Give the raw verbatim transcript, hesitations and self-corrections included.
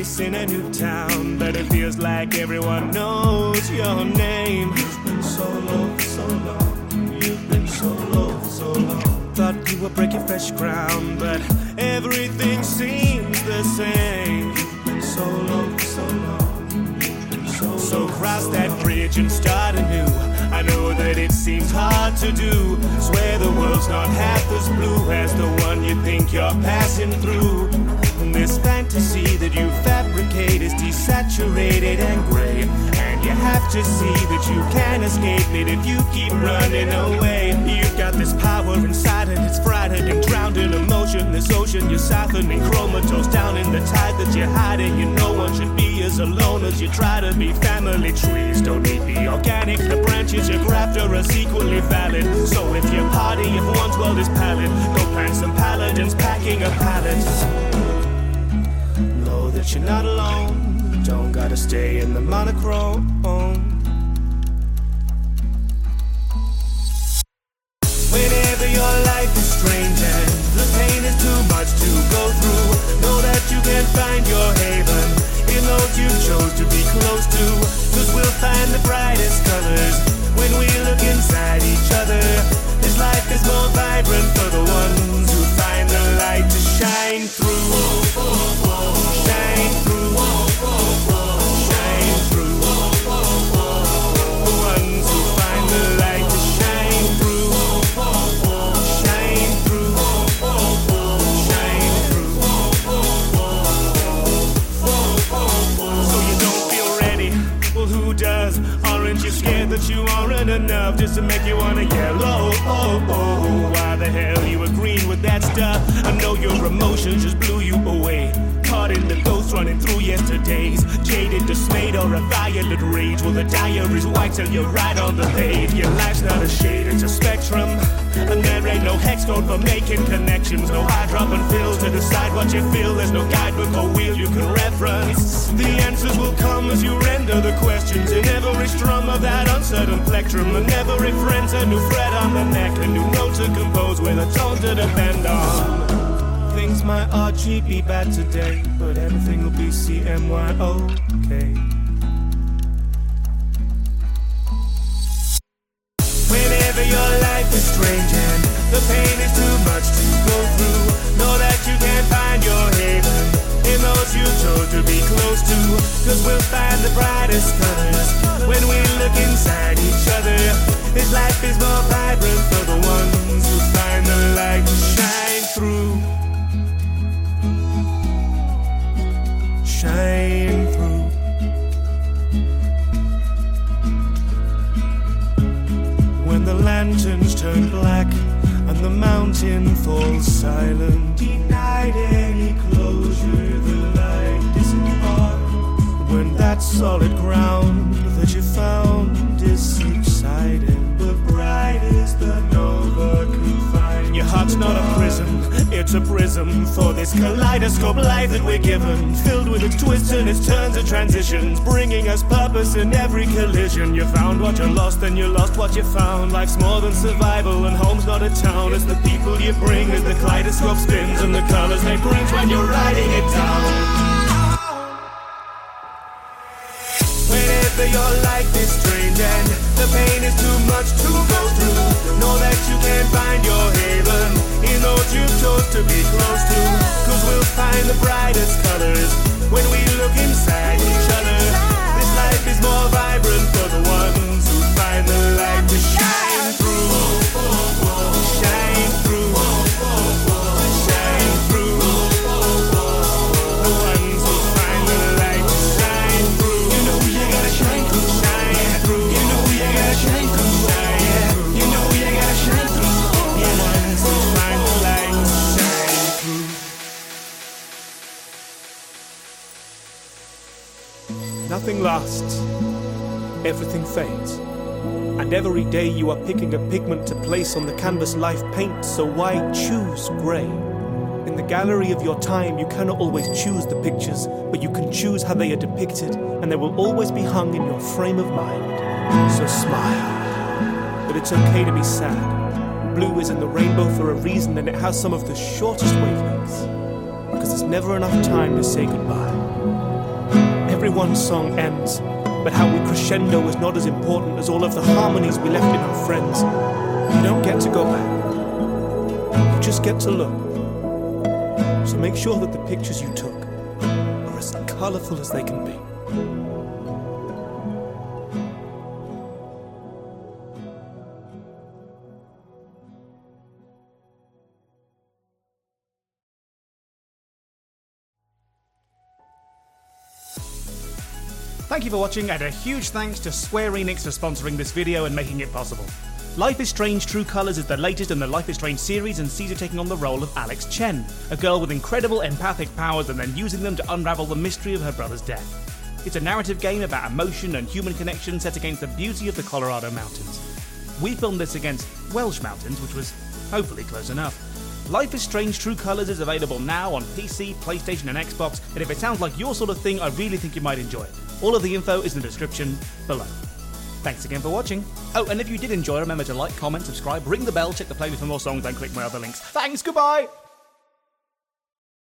place in a new town, but it feels like everyone knows your name. You've been so low for so long. You've been so low for so long. Thought you were breaking fresh ground, but everything seems the same. You've been so low for so long. You've been so, so cross that bridge and start anew. I know that it seems hard to do. Swear the world's not half as blue as the one you think you're passing through. And this fantasy that you fabricate is desaturated and gray, and you have to see that you can't escape it if you keep running away. You've got this power inside and it's frightened and drowned in emotion. This ocean you're siphoning comatose down in the tide that you're hiding. You know one should be as alone as you try to be. Family trees don't need be organic. The branches you graft are as equally valid. So if you party, if one's world is pallid, go plant some paladins packing a pallet. Know that you're not alone. Don't gotta stay in the monochrome. Whenever your life is strange and the pain is too much to go through, know that you can find your haven in those you chose to be close to. Cause we'll find the brightest colors when we look inside each other. This life is more vibrant for the ones who find the light to shine through. Shine through. Shine through. The ones who find the light to shine through. Shine through. Shine through. So you don't feel ready? Well, who does? Aren't you scared that you aren't enough just to make you wanna yell? Oh, oh, oh, why the hell you agreeing with that stuff? I know your emotions just blew you away. Caught in the ghost running through yesterdays. Jaded, dismayed, or a violent rage. Well, the diary's white till you're right on the page. Your life's not a shade, it's a spectrum. And there ain't no hex code for making connections. No eye dropping fills to decide what you feel. There's no guidebook or wheel you can reference. The answers will come as you render the questions. In every strum of that uncertain plectrum, and every friend's a new fret on the neck, a new note to compose with a tone to depend on. Things might R G be bad today, but everything will be C M Y okay. Whenever your life is strange and the pain is too much to go through, know that you can find your haven in those you chose to be close to. Cause we'll find the brightest colors when we look inside each other. This life is more vibrant for the ones who find the light to shine through. Shine through. When the lanterns turn black and the mountain falls silent, denied any closure, the light disembarked. When that solid ground that you found is subsided, the brightest that nova can find. Your heart's not a prison, it's a prism for this kaleidoscope life that we're given, filled with its twists and its turns and transitions, bringing us purpose in every collision. You found what you lost, then you lost what you found. Life's more than survival, and home's not a town. It's the people you bring as the kaleidoscope spins, and the colors make rings when you're writing it down. Whenever your life is strange and the pain is too much to go through, know that you can find your haven in those you chose to be close to. Cause we'll find the brightest colors when we look inside each other. This life is more vibrant for the ones who find the light to shine through. Shine through. Shine through. The ones who find the light to shine through. You know you gotta shine through. Shine through. You know you gotta shine through. Shine through. You know you gotta shine through. The ones who find the light to shine through. Nothing lasts. Everything fades. And every day you are picking a pigment to place on the canvas life paints, so why choose grey? In the gallery of your time, you cannot always choose the pictures, but you can choose how they are depicted, and they will always be hung in your frame of mind. So smile. But it's okay to be sad. Blue is in the rainbow for a reason, and it has some of the shortest wavelengths, because there's never enough time to say goodbye. everyone's song ends, but how we crescendo is not as important as all of the harmonies we left in our friends. You don't get to go back. You just get to look. So make sure that the pictures you took are as colourful as they can be. Thank you for watching, and a huge thanks to Square Enix for sponsoring this video and making it possible. Life is Strange True Colors is the latest in the Life is Strange series, and sees her taking on the role of Alex Chen, a girl with incredible empathic powers and then using them to unravel the mystery of her brother's death. It's a narrative game about emotion and human connection set against the beauty of the Colorado mountains. We filmed this against Welsh mountains, which was hopefully close enough. Life is Strange True Colors is available now on P C, PlayStation and Xbox, and if it sounds like your sort of thing, I really think you might enjoy it. All of the info is in the description below. Thanks again for watching. Oh, and if you did enjoy, remember to like, comment, subscribe, ring the bell, check the playlist for more songs, and click my other links. Thanks, goodbye!